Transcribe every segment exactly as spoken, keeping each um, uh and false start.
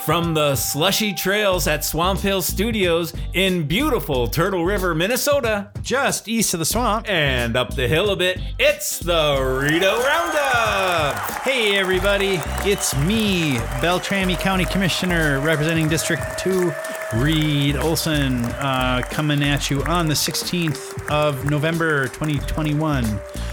From the slushy trails at Swamp Hill Studios in beautiful Turtle River, Minnesota, just east of the swamp, and up the hill a bit, it's the Rito Roundup. Hey everybody, it's me, Beltrami County Commissioner representing District two, Reed Olson, uh, coming at you on the sixteenth of November, twenty twenty-one.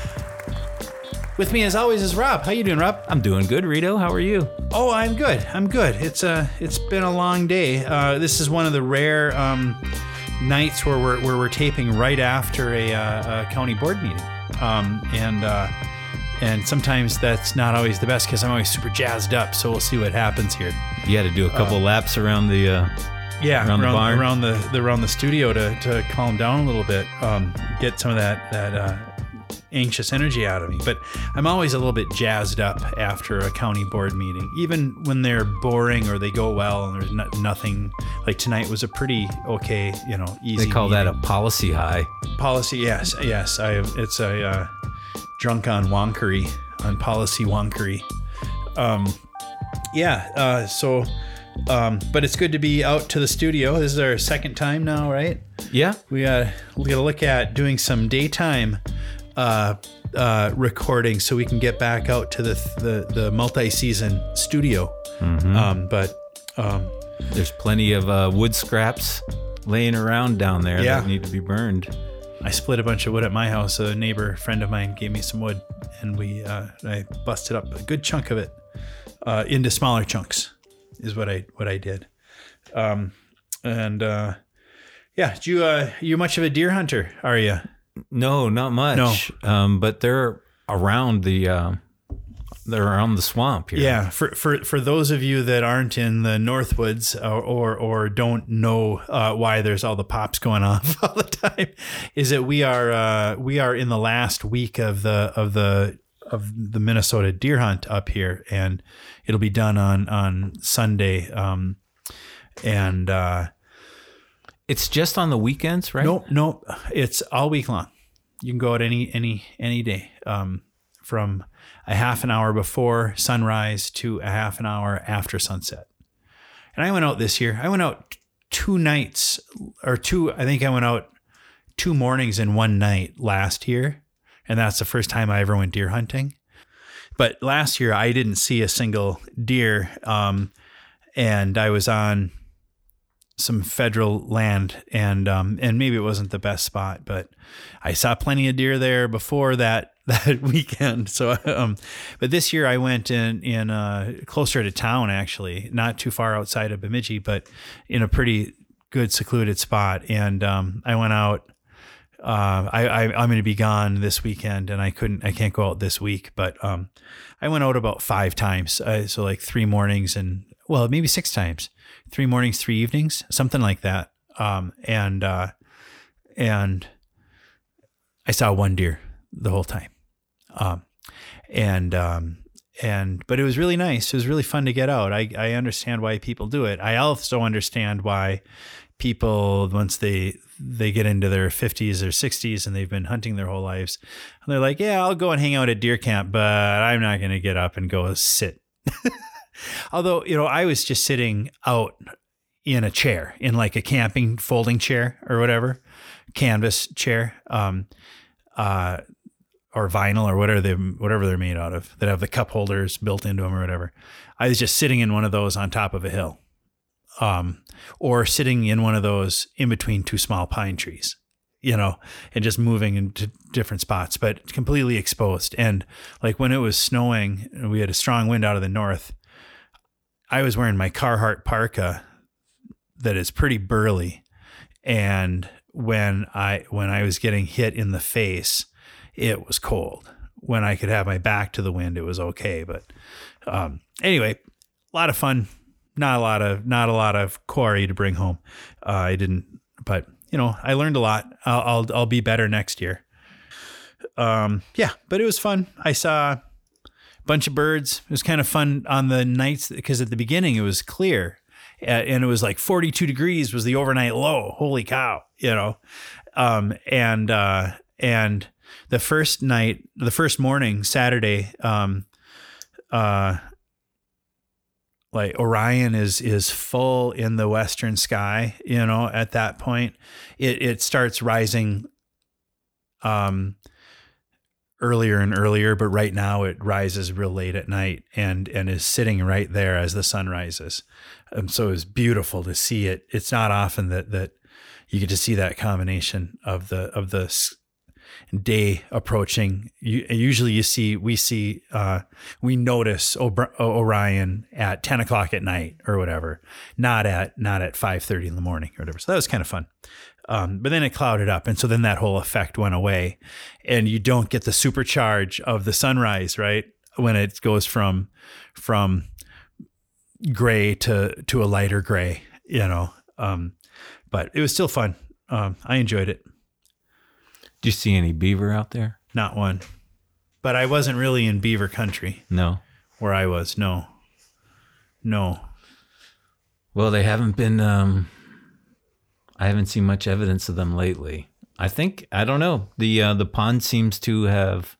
With me, as always, is Rob. How you doing, Rob? I'm doing good, Rito. How are you? Oh, I'm good. I'm good. It's uh, it's been a long day. Uh, this is one of the rare um, nights where we're where we're taping right after a, uh, a county board meeting, um, and uh, and sometimes that's not always the best because I'm always super jazzed up. So we'll see what happens here. You had to do a couple uh, laps around the uh, yeah around, around the barn, around the, the around the studio to to calm down a little bit, um, get some of that that. Uh, anxious energy out of me. But I'm always a little bit jazzed up after a county board meeting, even when they're boring or they go well and there's no, nothing. Like tonight was a pretty okay, you know, easy. They call meeting. that a policy high. Policy, yes, yes. I it's a uh, drunk on wonkery, on policy wonkery. Um, yeah. Uh, so, um, but it's good to be out to the studio. This is our second time now, right? Yeah. We uh, we got to look at doing some daytime Uh, uh, recording so we can get back out to the the, the multi-season studio. Mm-hmm. Um, but um, there's plenty of uh, wood scraps laying around down there yeah. that need to be burned. I split a bunch of wood at my house. A neighbor friend of mine gave me some wood, and we uh, I busted up a good chunk of it uh, into smaller chunks. Is what I what I did. Um, and uh, yeah, do you uh, you much of a deer hunter? Are you? No, not much. No. Um, but they're around the uh, they're around the swamp here. Yeah, for for for those of you that aren't in the Northwoods or or, or don't know uh, why there's all the pops going off all the time, is that we are uh, we are in the last week of the of the of the Minnesota deer hunt up here, and it'll be done on on Sunday. Um, and uh, It's just on the weekends, right? No, no, it's all week long. You can go out any any any day, um, from a half an hour before sunrise to a half an hour after sunset. And I went out this year. I went out two nights, or two. I think I went out two mornings and one night last year, and that's the first time I ever went deer hunting. But last year I didn't see a single deer, um, and I was on some federal land, and um and maybe it wasn't the best spot, but I saw plenty of deer there before that that weekend. So um but this year I went in in uh closer to town, actually, not too far outside of Bemidji, but in a pretty good secluded spot. And um I went out. Uh, I, I I'm going to be gone this weekend, and I couldn't I can't go out this week, but um I went out about five times, uh, so like three mornings and well maybe six times. Three mornings, three evenings, something like that. Um, and, uh, and I saw one deer the whole time. Um, and, um, and, but it was really nice. It was really fun to get out. I, I understand why people do it. I also understand why people, once they, they get into their fifties or sixties and they've been hunting their whole lives, and they're like, yeah, I'll go and hang out at deer camp, but I'm not going to get up and go sit. Although, you know, I was just sitting out in a chair, in like a camping folding chair or whatever, canvas chair, um, uh, or vinyl or whatever they whatever they're made out of, that have the cup holders built into them or whatever. I was just sitting in one of those on top of a hill, um, or sitting in one of those in between two small pine trees, you know, and just moving into different spots, but completely exposed. And like when it was snowing and we had a strong wind out of the north, I was wearing my Carhartt parka that is pretty burly. And when I, when I was getting hit in the face, it was cold. When I could have my back to the wind, it was okay. But, um, anyway, a lot of fun, not a lot of, not a lot of quarry to bring home. Uh, I didn't, but you know, I learned a lot. I'll, I'll, I'll be better next year. Um, yeah, but it was fun. I saw bunch of birds. It was kind of fun on the nights because at the beginning it was clear, uh, and it was like forty-two degrees was the overnight low. Holy cow, you know. Um, and uh, and the first night, the first morning, Saturday, um, uh, like Orion is is full in the western sky. You know, at that point, it it starts rising um earlier and earlier, but right now it rises real late at night and and is sitting right there as the sun rises. Um, so it's beautiful to see it. It's not often that that you get to see that combination of the of the day approaching. You, usually you see, we see, uh, we notice Ob- Orion at ten o'clock at night or whatever, not at, not at five thirty in the morning or whatever. So that was kind of fun. Um, but then it clouded up. And so then that whole effect went away and you don't get the supercharge of the sunrise, right? When it goes from, from gray to, to a lighter gray, you know? Um, but it was still fun. Um, I enjoyed it. Do you see any beaver out there? Not one. But I wasn't really in beaver country. No. Where I was. No. No. Well, they haven't been, um, I haven't seen much evidence of them lately. I think, I don't know. The, uh, the pond seems to have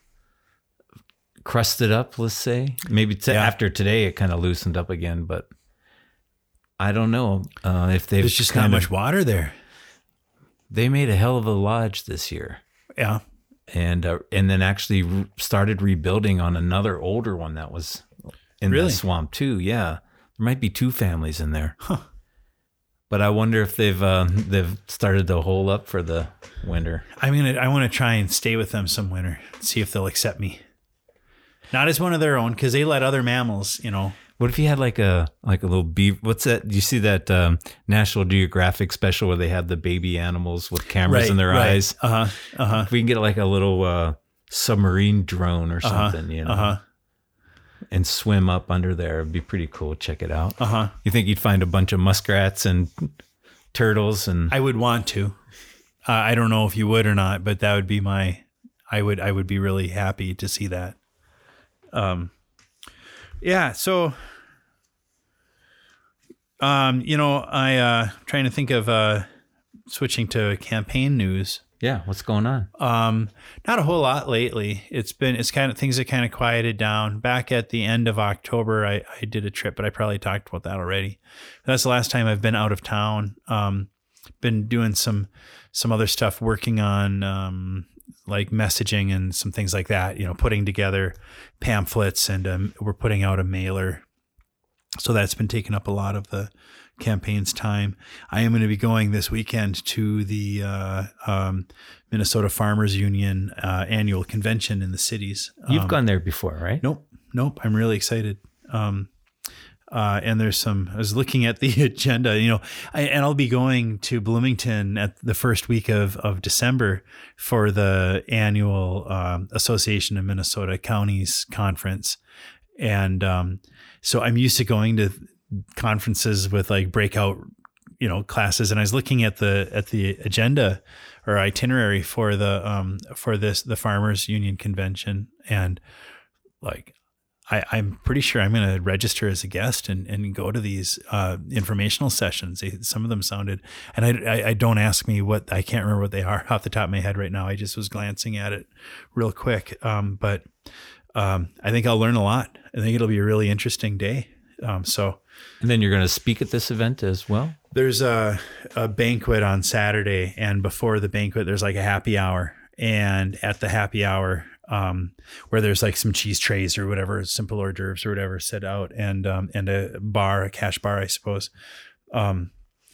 crusted up, let's say. Maybe t- yeah. after today it kind of loosened up again, but I don't know uh, if they've. There's just not much water there. They made a hell of a lodge this year. Yeah. And uh, and then actually re- started rebuilding on another older one that was in really? the swamp too. Yeah. There might be two families in there. Huh. But I wonder if they've uh, they've started to hole up for the winter. I mean, I want to try and stay with them some winter, see if they'll accept me. Not as one of their own, because they let other mammals, you know. What if you had like a like a little beaver? What's that? Do you see that um, National Geographic special where they have the baby animals with cameras right, in their right. eyes? Uh huh. Uh huh. If we can get like a little uh, submarine drone or something, uh-huh, you know, uh-huh. and swim up under there, it'd be pretty cool. Check it out. Uh huh. You think you'd find a bunch of muskrats and turtles? And I would want to. Uh, I don't know if you would or not, but that would be my. I would. I would be really happy to see that. Um. Yeah, so, um, you know, I, uh, trying to think of, uh, switching to campaign news. Yeah. What's going on? Um, not a whole lot lately. It's been, it's kind of, things have kind of quieted down. Back at the end of October, I, I did a trip, but I probably talked about that already. That's the last time I've been out of town. Um, been doing some, some other stuff, working on, um, like messaging and some things like that, you know, putting together pamphlets and um, we're putting out a mailer. So that's been taking up a lot of the campaign's time. I am going to be going this weekend to the uh, um, Minnesota Farmers Union uh, annual convention in the cities. You've um, gone there before, right? Nope. Nope. I'm really excited. Um, Uh, and there's some, I was looking at the agenda, you know, I, and I'll be going to Bloomington at the first week of, of December for the annual um, Association of Minnesota Counties conference. And um, so I'm used to going to conferences with like breakout, you know, classes. And I was looking at the, at the agenda or itinerary for the, um, for this, the Farmers Union convention. And like, I, I'm pretty sure I'm going to register as a guest and, and go to these uh, informational sessions. They, some of them sounded, and I, I, I don't ask me what, I can't remember what they are off the top of my head right now. I just was glancing at it real quick. Um, but um, I think I'll learn a lot. I think it'll be a really interesting day. Um, so, and then you're going to speak at this event as well? There's a, a banquet on Saturday, and before the banquet, there's like a happy hour. And at the happy hour, um, where there's like some cheese trays or whatever, simple hors d'oeuvres or whatever set out, and um, and a bar, a cash bar, I suppose. Um,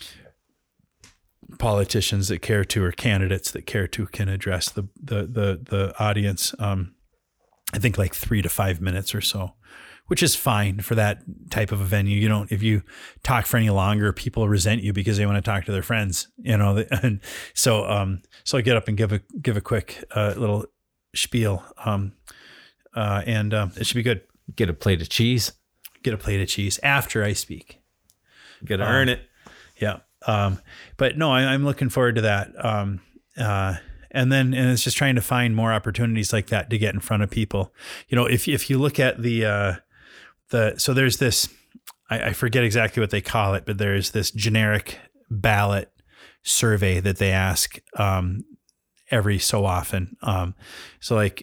politicians that care to, or candidates that care to, can address the the the, the audience. Um, I think like three to five minutes or so, which is fine for that type of a venue. You don't, if you talk for any longer, people resent you because they want to talk to their friends, you know. And so, um, so I get up and give a give a quick uh, little spiel, um, uh, and um, it should be good. Get a plate of cheese. Get a plate of cheese after I speak. Got to um, earn it. Yeah. Um, but no, I, I'm looking forward to that. Um, uh, and then, and it's just trying to find more opportunities like that to get in front of people. You know, if if you look at the uh, the so there's this, I, I forget exactly what they call it, but there's this generic ballot survey that they ask um, every so often. Um, so like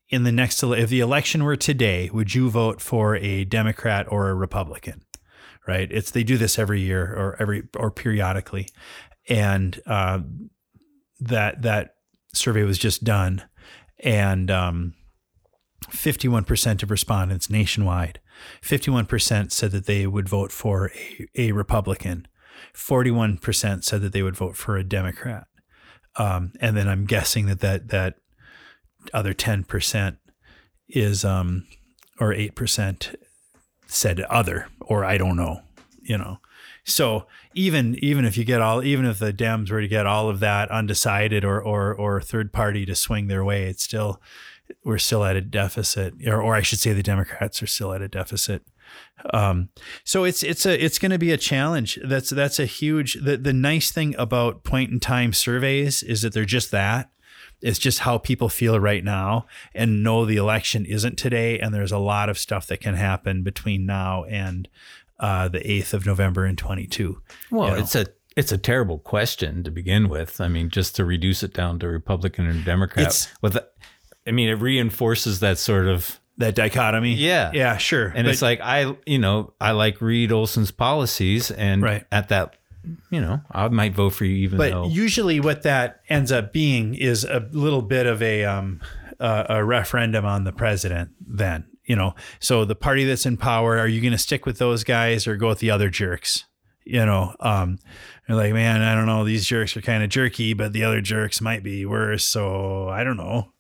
in the next, if the election were today, would you vote for a Democrat or a Republican? Right? It's, they do this every year or every, or periodically. And, uh, that, that survey was just done, and, um, fifty-one percent of respondents nationwide, fifty-one percent said that they would vote for a, a Republican. forty-one percent said that they would vote for a Democrat. Um, and then I'm guessing that that, that other ten percent is, um, or eight percent said other, or I don't know, you know. So even, even if you get all, even if the Dems were to get all of that undecided or, or, or third party to swing their way, it's still, we're still at a deficit, or, or I should say the Democrats are still at a deficit. Um, so it's, it's a, it's going to be a challenge. That's, that's a huge, the, the nice thing about point in time surveys is that they're just that. It's just how people feel right now, and know the election isn't today. And there's a lot of stuff that can happen between now and, uh, the eighth of November in twenty-two. Well, you know? it's a, it's a terrible question to begin with. I mean, just to reduce it down to Republican and Democrat, It's, with, I mean, it reinforces that sort of, that dichotomy. Yeah. Yeah, sure. and But- it's like, I, you know, I like Reed Olson's policies, and Right. at that, you know, I might vote for you even But though. usually what that ends up being is a little bit of a um, uh, a referendum on the president then, you know. So the party that's in power, are you going to stick with those guys or go with the other jerks? You know, um, you're like, man, I don't know. These jerks are kind of jerky, but the other jerks might be worse. So I don't know.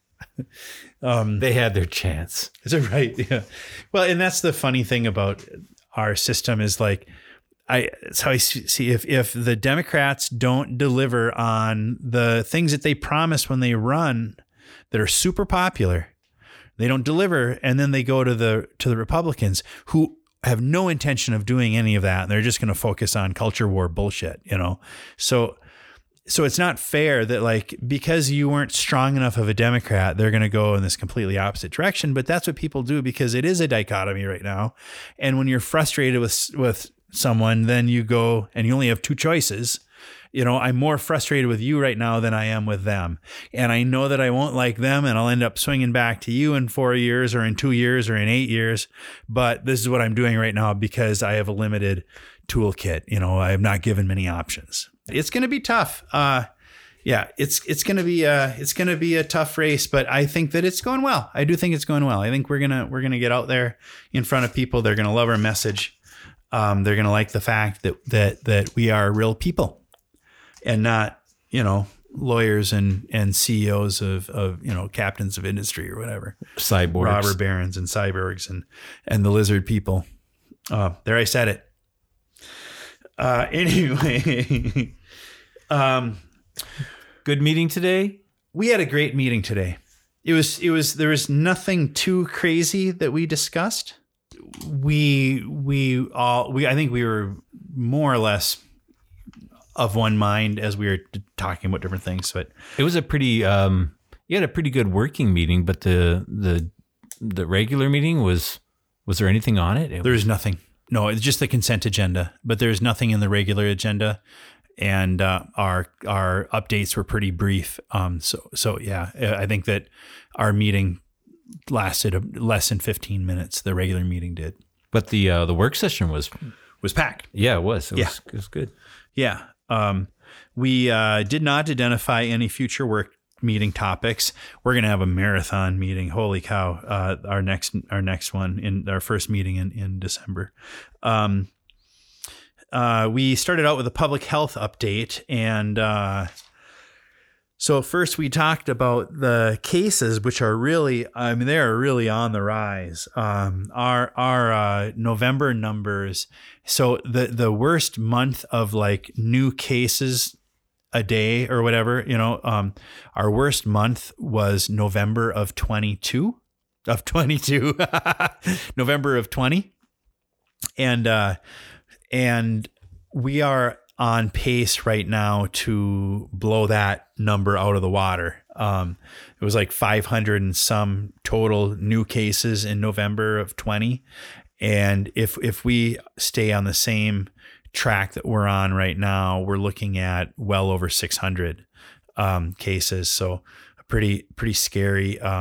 um, they had their chance. Is it right? Yeah. Well, and that's the funny thing about our system is like, I, it's how I see if, if the Democrats don't deliver on the things that they promise when they run that are super popular, they don't deliver. And then they go to the, to the Republicans who have no intention of doing any of that. And they're just going to focus on culture war bullshit, you know? So, so it's not fair that like, because you weren't strong enough of a Democrat, they're going to go in this completely opposite direction. But that's what people do, because it is a dichotomy right now. And when you're frustrated with, with, someone, then you go and you only have two choices. You know, I'm more frustrated with you right now than I am with them. And I know that I won't like them, and I'll end up swinging back to you in four years or in two years or in eight years. But this is what I'm doing right now because I have a limited toolkit. You know, I have not given many options. It's going to be tough. Uh, yeah, it's, it's going to be a, it's going to be a tough race, but I think that it's going well. I do think it's going well. I think we're going to, we're going to get out there in front of people. They're going to love our message. Um, they're going to like the fact that, that, that we are real people and not, you know, lawyers and, and C E Os of, of, you know, captains of industry or whatever. Cyborgs. Robber barons and cyborgs and, and the lizard people. Uh, there, I said it. Uh, anyway, um, good meeting today. We had a great meeting today. It was, it was, there was nothing too crazy that we discussed. We, we all, we, I think we were more or less of one mind as we were talking about different things, but It was a pretty, um, you had a pretty good working meeting, but the, the, the regular meeting was, was there anything on it? It there was nothing. No, it's just the consent agenda, but there's nothing in the regular agenda. And, uh, our, our updates were pretty brief. Um, so, so yeah, I think that our meeting lasted less than fifteen minutes. The regular meeting did. But the, uh, the work session was, Was packed. yeah, it was, it Yeah. was, it was good. Yeah. Um, we, uh, did not identify any future work meeting topics. We're going to have a marathon meeting. Holy cow. Uh, our next, our next one in our first meeting in, in December. Um, uh, we started out with a public health update, and, uh, so first we talked about the cases, which are really, I mean, they're really on the rise. Um, our, our, uh, November numbers. So the, the worst month of like new cases a day or whatever, you know, um, our worst month was November of twenty-two of twenty-two, November of twenty. And, uh, and we are on pace right now to blow that number out of the water. Um, it was like five hundred and some total new cases in November of twenty. And if, if we stay on the same track that we're on right now, we're looking at well over six hundred, um, cases. So pretty, pretty scary. Um,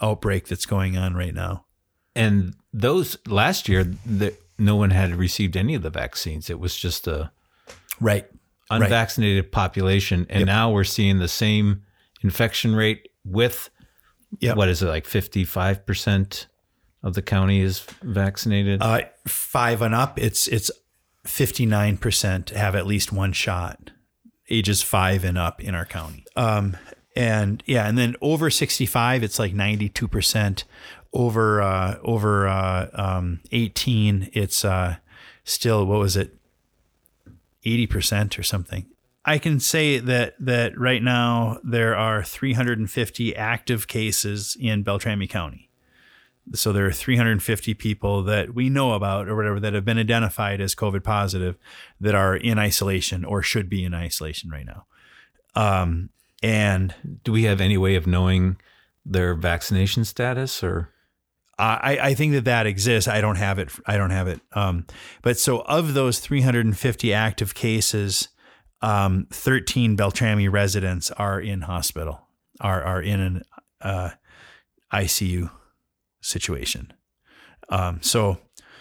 outbreak that's going on right now. And those last year, the, no one had received any of the vaccines. It was just a right unvaccinated right. population. And yep. now we're seeing the same infection rate with, yep. what is it, like fifty-five percent of the county is vaccinated? Uh, five and up, it's it's fifty-nine percent have at least one shot, ages five and up in our county. Um, and yeah, and then over sixty-five, it's like ninety-two percent. Over uh, over uh, um, eighteen, it's uh, still, what was it, eighty percent or something. I can say that that right now there are three hundred fifty active cases in Beltrami County. So there are three hundred fifty people that we know about or whatever that have been identified as COVID positive that are in isolation or should be in isolation right now. Um, and do we have any way of knowing their vaccination status or? I, I think that that exists. I don't have it. I don't have it. Um, but so of those three hundred fifty active cases, um, thirteen Beltrami residents are in hospital, are are in an uh, I C U situation. Um, so,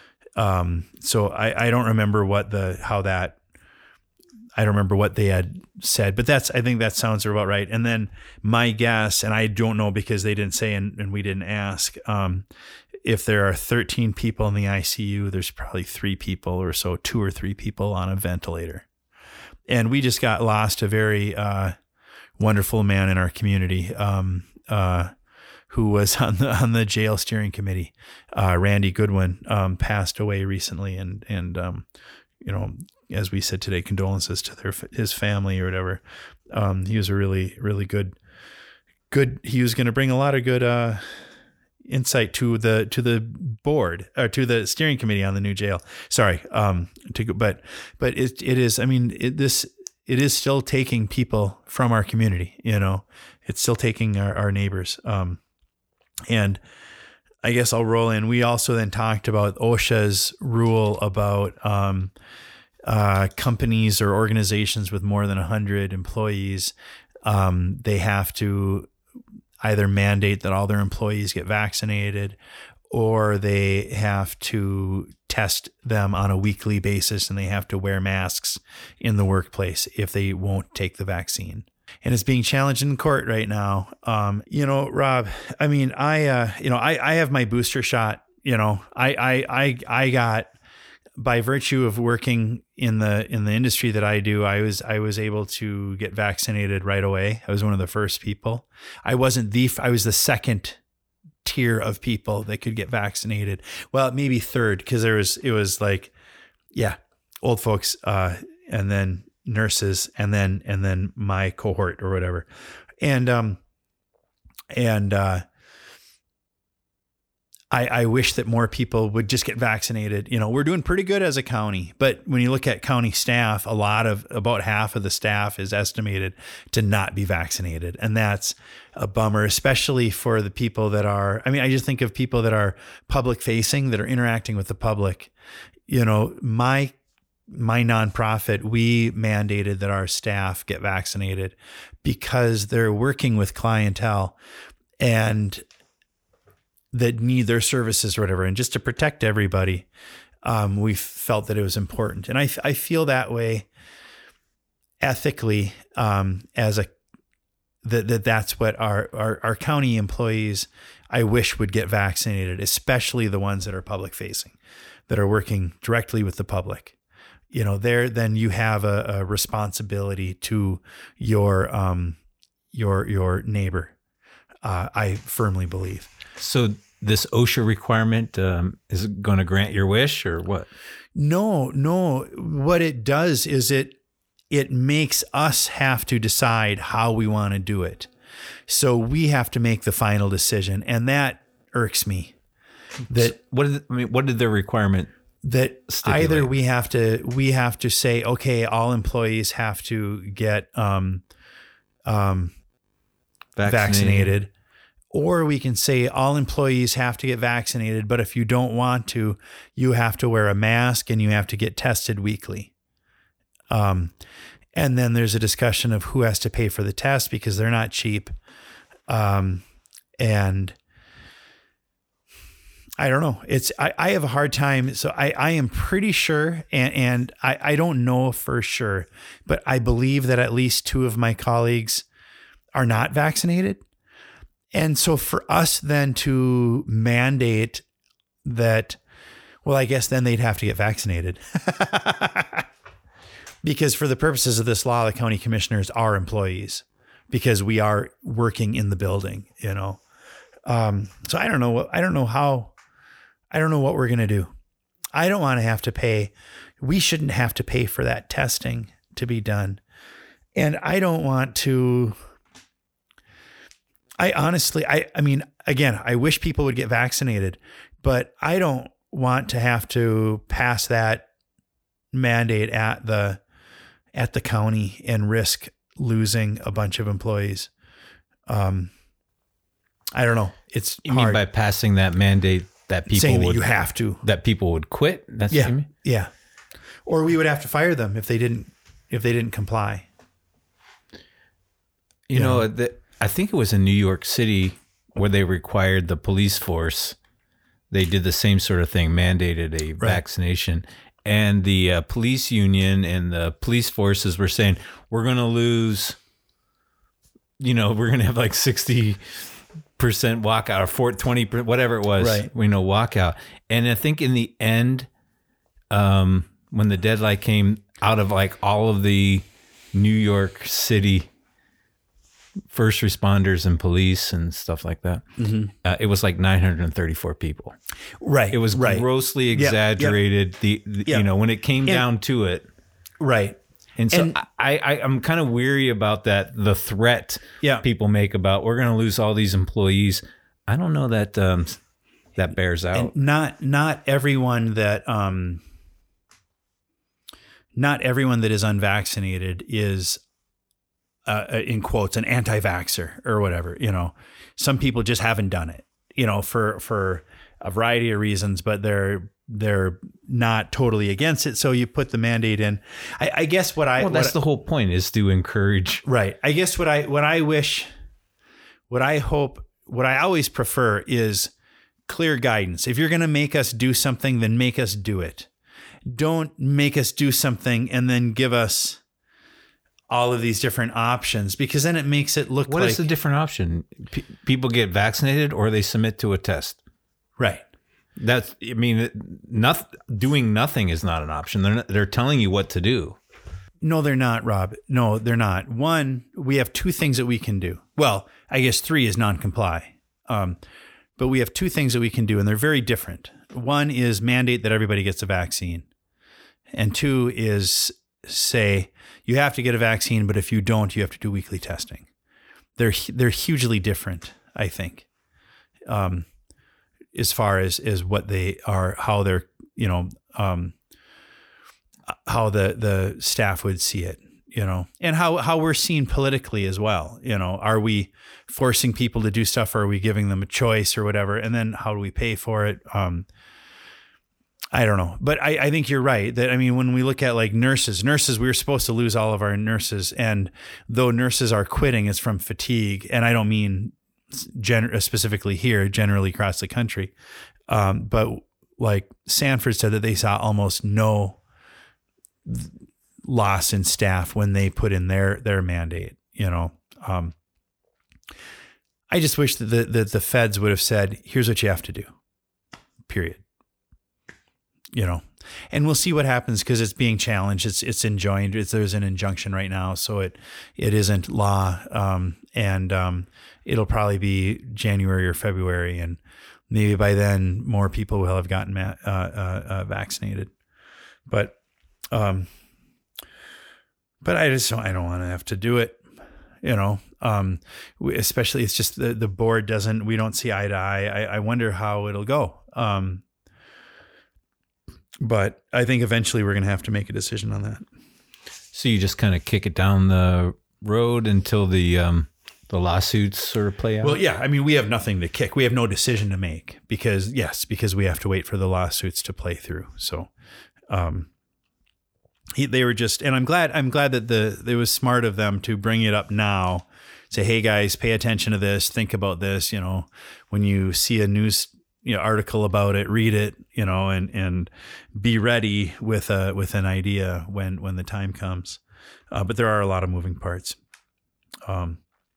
um, so I, I don't remember what the how that. I don't remember what they had said, but that's, I think that sounds about right. And then my guess, and I don't know because they didn't say and, and we didn't ask, um, if there are thirteen people in the I C U, there's probably three people or so, two or three people on a ventilator. And we just got lost a very uh, wonderful man in our community um, uh, who was on the on the jail steering committee. Uh, Randy Goodwin um, passed away recently, and and um, you know, as we said today, condolences to their his family or whatever. Um, he was a really, really good, good. He was going to bring a lot of good uh, insight to the to the board or to the steering committee on the new jail. Sorry, um, to but but it it is. I mean, it, this it is still taking people from our community. You know, it's still taking our, our neighbors. Um, and I guess I'll roll in. We also then talked about OSHA's rule about um, uh, companies or organizations with more than one hundred employees. Um, they have to either mandate that all their employees get vaccinated, or they have to test them on a weekly basis, and they have to wear masks in the workplace if they won't take the vaccine. And it's being challenged in court right now. Um, you know, Rob, I mean, I, uh, you know, I, I have my booster shot, you know, I, I, I, I got, by virtue of working in the, in the industry that I do, I was, I was able to get vaccinated right away. I was one of the first people. I wasn't the, I was the second tier of people that could get vaccinated. Well, maybe third, because there was, it was like, yeah, old folks, uh, and then nurses, and then, and then my cohort or whatever. And, um, and, uh, I, I wish that more people would just get vaccinated. You know, we're doing pretty good as a county, but when you look at county staff, a lot of, about half of the staff is estimated to not be vaccinated. And that's a bummer, especially for the people that are, I mean, I just think of people that are public facing, that are interacting with the public. You know, my, my nonprofit, we mandated that our staff get vaccinated because they're working with clientele and that need their services or whatever. And just to protect everybody, um, we felt that it was important. And I, I feel that way ethically, um, as a, that, that that's what our, our, our county employees, I wish would get vaccinated, especially the ones that are public facing, that are working directly with the public. You know, there, then you have a, a responsibility to your, um, your, your neighbor. Uh, I firmly believe. So this OSHA requirement, um, is it going to grant your wish or what? No, no. What it does is it, it makes us have to decide how we want to do it. So we have to make the final decision. And that irks me. That so what did, I mean, what did the requirement that stipulate? Either we have to, we have to say, okay, all employees have to get, um, um, vaccinated. vaccinated. Or we can say all employees have to get vaccinated, but if you don't want to, you have to wear a mask and you have to get tested weekly. Um, and then there's a discussion of who has to pay for the test because they're not cheap. Um, and I don't know. It's I, I have a hard time. So I, I am pretty sure, and, and I, I don't know for sure, but I believe that at least two of my colleagues are not vaccinated. And so for us then to mandate that, well, I guess then they'd have to get vaccinated. Because for the purposes of this law, the county commissioners are employees because we are working in the building, you know? Um, so I don't know what, I don't know how, I don't know what we're going to do. I don't want to have to pay. We shouldn't have to pay for that testing to be done. And I don't want to, I honestly, I, I mean, again, I wish people would get vaccinated, but I don't want to have to pass that mandate at the, at the county and risk losing a bunch of employees. Um, I don't know. It's you hard. mean by passing that mandate that people saying would that you have to, that people would quit? That's yeah, what you mean? yeah. Or we would have to fire them if they didn't if they didn't comply. You, you know, know the, I think it was in New York City where they required the police force. They did the same sort of thing, mandated a right. vaccination, and the uh, police union and the police forces were saying we're going to lose. You know, we're going to have like sixty percent walkout or four, twenty, whatever it was, right. we know walkout. And I think in the end, um, when the deadline came out of like all of the New York City first responders and police and stuff like that, mm-hmm. uh, it was like nine hundred thirty-four people. Right. It was right. grossly exaggerated. Yep. The, the yep. you know, when it came and, down to it. Right. And so and, I, I, I'm kind of weary about that. The threat yeah. people make about we're going to lose all these employees. I don't know that um, that bears out. And not not everyone that um, not everyone that is unvaccinated is uh, in quotes an anti-vaxxer or whatever. You know, some people just haven't done it. You know, for for a variety of reasons, but they're. They're not totally against it. So you put the mandate in. I, I guess what I, well, that's what the whole point is to encourage. Right. I guess what I, what I wish, what I hope, what I always prefer is clear guidance. If you're going to make us do something, then make us do it. Don't make us do something and then give us all of these different options, because then it makes it look what like. What is the different option? P- people get vaccinated or they submit to a test. Right. That's, I mean, not, doing nothing is not an option. They're not, they're telling you what to do. No, they're not, Rob. No, they're not. One, we have two things that we can do. Well, I guess three is non-comply. Um, but we have two things that we can do, and they're very different. One is mandate that everybody gets a vaccine. And two is say, you have to get a vaccine, but if you don't, you have to do weekly testing. They're, they're hugely different, I think. Um, as far as, as what they are, how they're, you know, um, how the, the staff would see it, you know, and how, how we're seen politically as well. You know, are we forcing people to do stuff, or are we giving them a choice or whatever? And then how do we pay for it? Um, I don't know, but I, I think you're right that, I mean, when we look at like nurses, nurses, we were supposed to lose all of our nurses, and though nurses are quitting, it's from fatigue. And I don't mean Gen- specifically here, generally across the country. Um, but like Sanford said that they saw almost no loss in staff when they put in their, their mandate, you know. Um, I just wish that the, that the feds would have said, here's what you have to do, period. You know, and we'll see what happens, because it's being challenged. It's, it's enjoined. It's, there's an injunction right now. So it, it isn't law. Um, and, um, it'll probably be January or February, and maybe by then more people will have gotten ma- uh, uh, uh, vaccinated. But, um, but I just don't, I don't want to have to do it, you know, um, especially it's just the, the board doesn't, we don't see eye to eye. I, I wonder how it'll go. Um, but I think eventually we're going to have to make a decision on that. So you just kind of kick it down the road until the, um, the lawsuits sort of play out? Well, yeah. I mean, we have nothing to kick. We have no decision to make because, yes, because we have to wait for the lawsuits to play through. So, um, he, they were just, and I'm glad, I'm glad that the, it was smart of them to bring it up now. Say, hey guys, pay attention to this. Think about this. You know, when you see a news you know, article about it, read it, you know, and, and be ready with a, with an idea when, when the time comes. Uh, but there are a lot of moving parts. Um,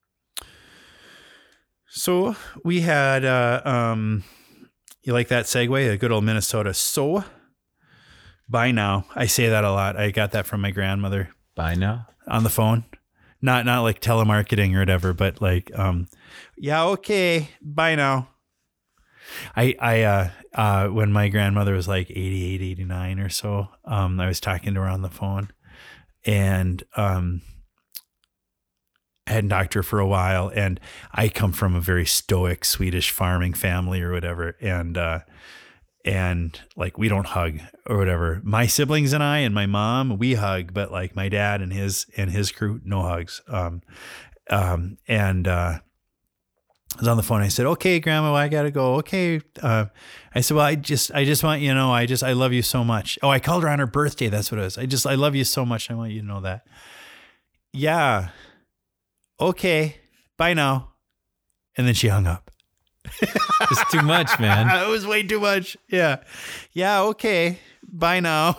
so we had, uh, um, you like that segue? A good old Minnesota. So bye now. I say that a lot. I got that from my grandmother. Bye now? On the phone. Not, not like telemarketing or whatever, but like, um, yeah, okay. Bye now. I, I, uh, uh, when my grandmother was like eighty-eight, eighty-nine or so, um, I was talking to her on the phone, and, um, I hadn't talked to her for a while, and I come from a very stoic Swedish farming family or whatever. And, uh, and like, we don't hug or whatever. My siblings and I and my mom, we hug, but like my dad and his, and his crew, no hugs. Um, um, and, uh, I was on the phone. I said, okay, Grandma, I got to go. Okay. Uh, I said, well, I just, I just want you to know, I just, I love you so much. Oh, I called her on her birthday. That's what it was. I just, I love you so much. I want you to know that. Yeah. Okay. Bye now. And then she hung up. It's too much, man. It was way too much. Yeah. Yeah. Okay. Bye now.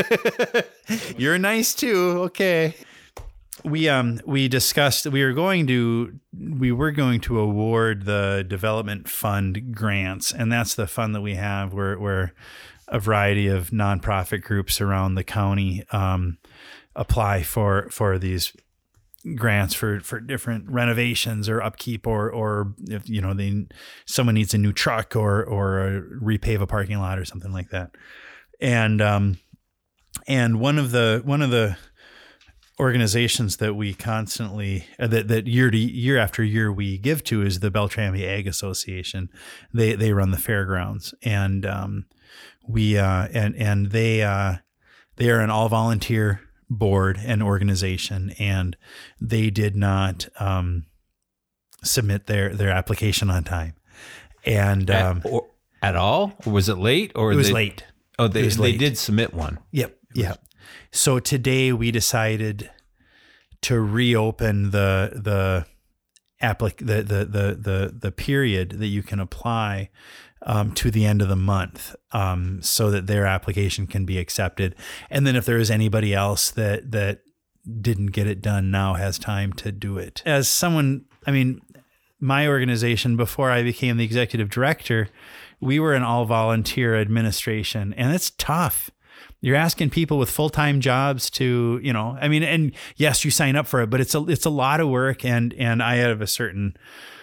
You're nice too. Okay. We um we discussed we were going to we were going to award the development fund grants, and that's the fund that we have where where a variety of nonprofit groups around the county um apply for for these grants for for different renovations or upkeep, or or if you know they someone needs a new truck or or repave a parking lot or something like that. And um and one of the one of the organizations that we constantly uh, that that year to year after year we give to is the Beltrami Ag Association. They they run the fairgrounds, and um, we uh, and and they uh, they are an all volunteer board and organization, and they did not um, submit their their application on time, and um, at, or, at all, or was it late? Or it was they, late. Oh, they was they late. did submit one. Yep. Yep. So today we decided to reopen the the applic the the the the the period that you can apply um, to the end of the month, um, so that their application can be accepted. And then if there is anybody else that that didn't get it done, now has time to do it. As someone, I mean, my organization, before I became the executive director, we were an all volunteer administration, and it's tough. You're asking people with full-time jobs to, you know, I mean, and yes, you sign up for it, but it's a, it's a lot of work. And, and I have a certain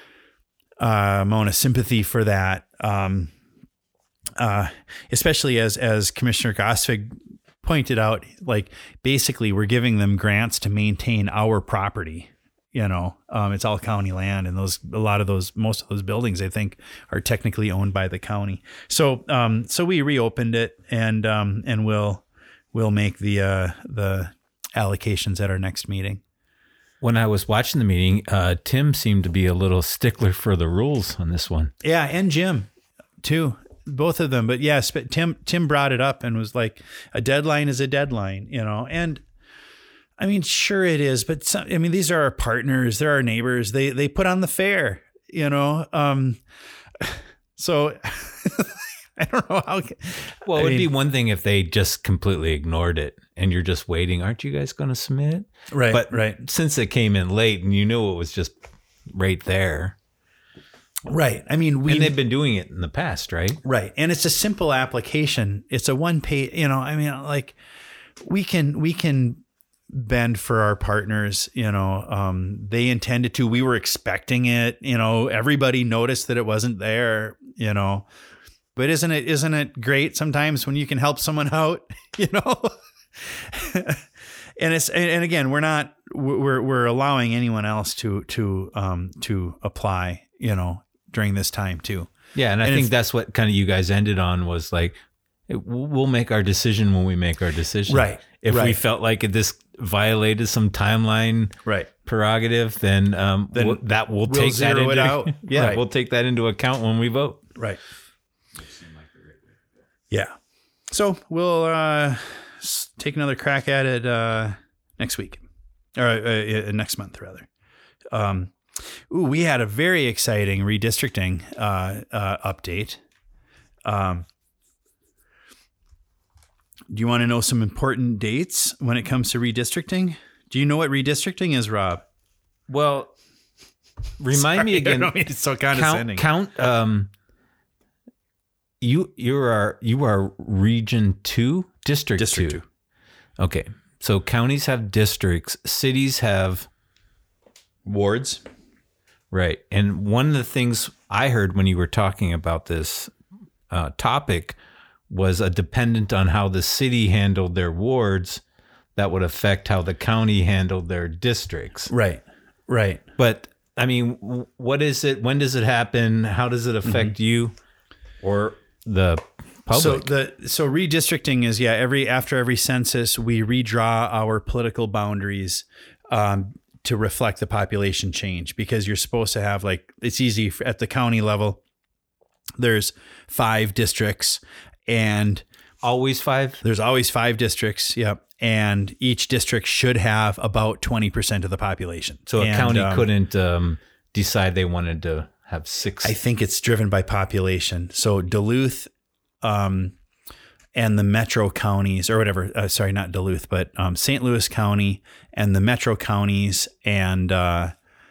uh, amount of sympathy for that. Um, uh, especially as, as Commissioner Gosvig pointed out, like basically we're giving them grants to maintain our property. You know, um, it's all county land, and those, a lot of those, most of those buildings, I think, are technically owned by the county. So, um, so we reopened it, and, um, and we'll, we'll make the, uh, the allocations at our next meeting. When I was watching the meeting, uh, Tim seemed to be a little stickler for the rules on this one. Yeah. And Jim too, both of them. But yes, but Tim, Tim brought it up and was like, a deadline is a deadline, you know, and, I mean, sure it is, but some, I mean, these are our partners. They're our neighbors. They they put on the fair, you know. Um, so I don't know how. Well, I it would mean, be one thing if they just completely ignored it and you're just waiting. Aren't you guys going to submit? Right, but right. Since it came in late and you knew it was just right there. Right. I mean, we and they've been doing it in the past, right? Right. And it's a simple application. It's a one page, you know, I mean, like we can, we can bend for our partners, you know, um, they intended to, we were expecting it, you know, everybody noticed that it wasn't there, you know, but isn't it, isn't it great sometimes when you can help someone out, you know? And it's, and again, we're not, we're, we're allowing anyone else to, to, um, to apply, you know, during this time too. Yeah. And I and think if, that's what kind of you guys ended on was like, it, we'll make our decision when we make our decision. Right. If right. we felt like this violated some timeline right. prerogative, then, um, then we'll, that we'll, we'll take that into, it out. yeah, right. we'll take that into account when we vote. Right. Yeah. So we'll uh, take another crack at it uh, next week or uh, uh, next month rather. Um, ooh, we had a very exciting redistricting uh, uh, update. Um, do you want to know some important dates when it comes to redistricting? Do you know what redistricting is, Rob? Well, remind Sorry, me again. I don't mean it's so condescending. Count, count um, you you are you are region two, district, District two. two. Okay, so counties have districts, cities have Wards. right. And one of the things I heard when you were talking about this uh, topic was a dependent on how the city handled their wards, that would affect how the county handled their districts. Right. Right. But I mean, w- what is it? When does it happen? How does it affect mm-hmm. you or the public? So the so redistricting is yeah. Every after every census, we redraw our political boundaries um, to reflect the population change, because you're supposed to have, like, it's easy at the county level. There's five districts, and always five. There's always five districts. Yep. And each district should have about twenty percent of the population. So a and, county um, couldn't um, decide they wanted to have six. I think it's driven by population. So Duluth um, and the metro counties, or whatever, uh, sorry, not Duluth, but um, Saint Louis County and the metro counties and uh,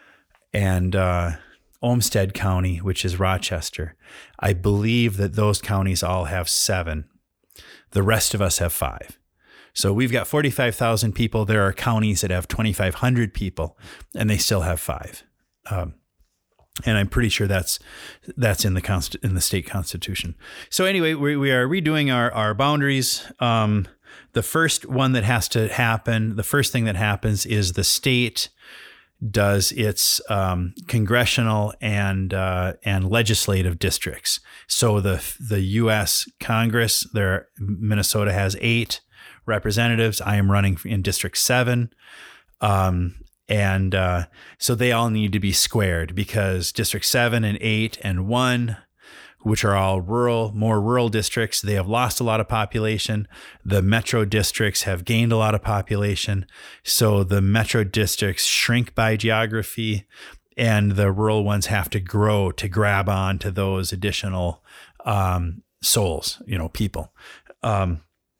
and uh, Olmsted County, which is Rochester. I believe that those counties all have seven. The rest of us have five. So we've got forty-five thousand people. There are counties that have twenty-five hundred people, and they still have five. Um, and I'm pretty sure that's that's in the const- in the state constitution. So anyway, we, we are redoing our our boundaries. Um, the first one that has to happen, the first thing that happens is the state does its um, congressional and uh, and legislative districts. So the the U S Congress, there Minnesota has eight representatives. I am running in District seven. Um, and uh, so they all need to be squared, because District seven and eight and one, which are all rural, more rural districts, they have lost a lot of population. The metro districts have gained a lot of population. So the metro districts shrink by geography, and the rural ones have to grow to grab on to those additional um, souls, you know, people. Um,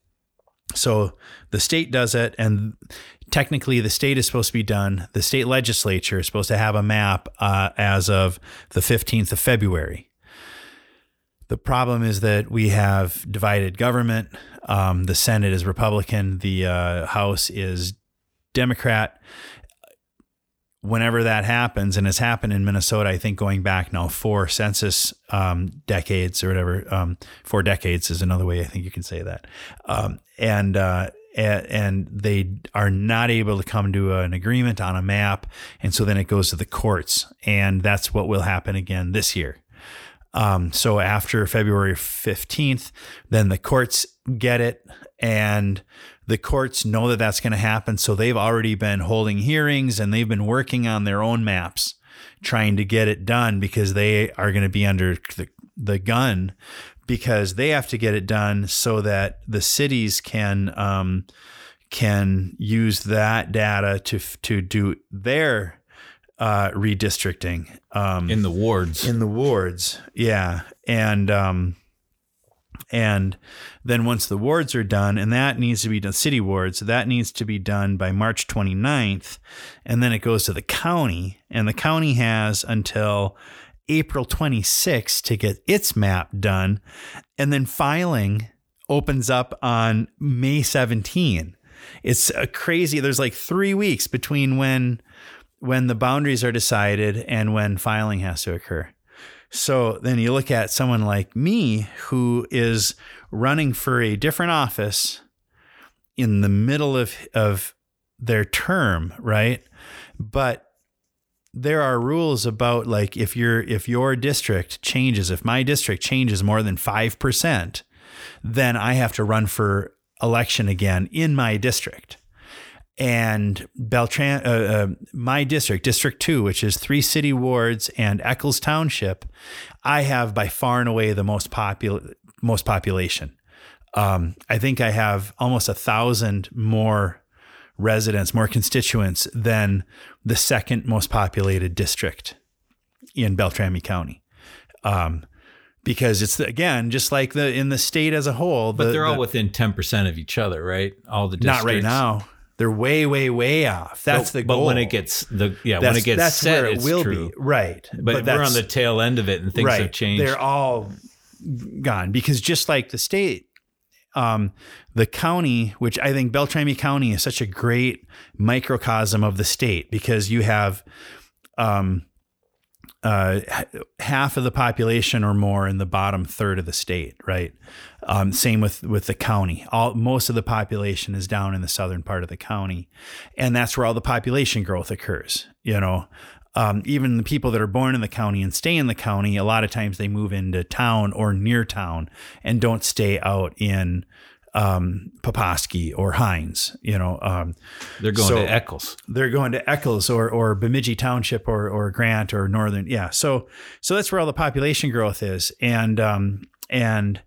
So the state does it, and technically the state is supposed to be done. The state legislature is supposed to have a map uh, as of the fifteenth of February. The problem is that we have divided government. Um, the Senate is Republican. The uh, House is Democrat. Whenever that happens, and it's happened in Minnesota, I think going back now four census um, decades or whatever, um, four decades is another way I think you can say that. Um, and, uh, and they are not able to come to an agreement on a map. And so then it goes to the courts, and that's what will happen again this year. Um, so after February fifteenth, then the courts get it, and the courts know that that's going to happen. So they've already been holding hearings, and they've been working on their own maps, trying to get it done, because they are going to be under the, the gun, because they have to get it done so that the cities can, um, can use that data to, to do their, uh, redistricting, um, in the wards, in the wards. Yeah. And, um, And then once the wards are done, and that needs to be done, city wards, that needs to be done by March twenty-ninth. And then it goes to the county, and the county has until April twenty-sixth to get its map done. And then filing opens up on May seventeenth. It's a crazy, there's like three weeks between when, when the boundaries are decided and when filing has to occur. So then you look at someone like me, who is running for a different office in the middle of, of their term, right? But there are rules about, like, if you're, if your district changes, if my district changes more than five percent, then I have to run for election again in my district. And Beltran, uh, uh, my district, District two, which is three city wards and Eccles Township, I have by far and away the most popul- most population. Um, I think I have almost a thousand more residents, more constituents than the second most populated district in Beltrami County. Um, because it's the, again, just like the, in the state as a whole, But the, they're all the, within ten percent of each other, right? All the districts. not right now. They're way, way, way off. That's but, the goal. But when it gets the yeah, that's, when it gets that's set, where it it's will true. be. Right. But, but we're on the tail end of it, and things right. have changed. They're all gone because just like the state, um, the county, which I think Beltrami County is such a great microcosm of the state because you have um, uh, half of the population or more in the bottom third of the state, right? Um, same with, with the county. All most of the population is down in the southern part of the county, and that's where all the population growth occurs. You know, um, even the people that are born in the county and stay in the county, a lot of times they move into town or near town and don't stay out in um, Poposky or Hines. You know, um, they're going so to Eccles. They're going to Eccles or or Bemidji Township or or Grant or Northern. Yeah, so so that's where all the population growth is, and um, and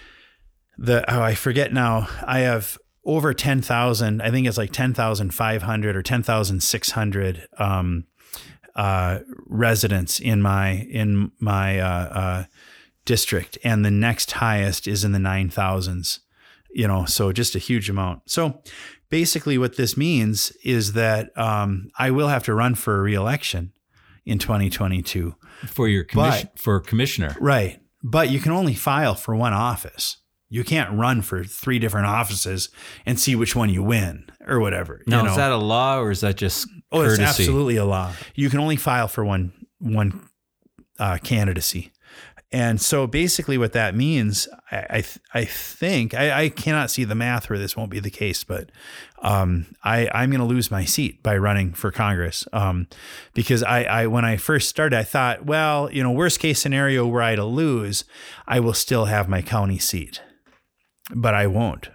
the oh I forget now. I have over ten thousand. I think it's like ten thousand five hundred or ten thousand six hundred um, uh, residents in my in my uh, uh, district, and the next highest is in the nine thousands. You know, so just a huge amount. So basically what this means is that um, I will have to run for a re-election in twenty twenty-two. For your commission, but, for commissioner. Right. But you can only file for one office. You can't run for three different offices and see which one you win or whatever. Now, you know? Is that a law or is that just oh, courtesy? It's absolutely a law. You can only file for one, one uh, candidacy. And so basically what that means, I I, th- I think, I, I cannot see the math where this won't be the case, but um, I, I'm going to lose my seat by running for Congress um, because I, I, when I first started, I thought, well, you know, worst case scenario where I'd lose, I will still have my county seat, but I won't.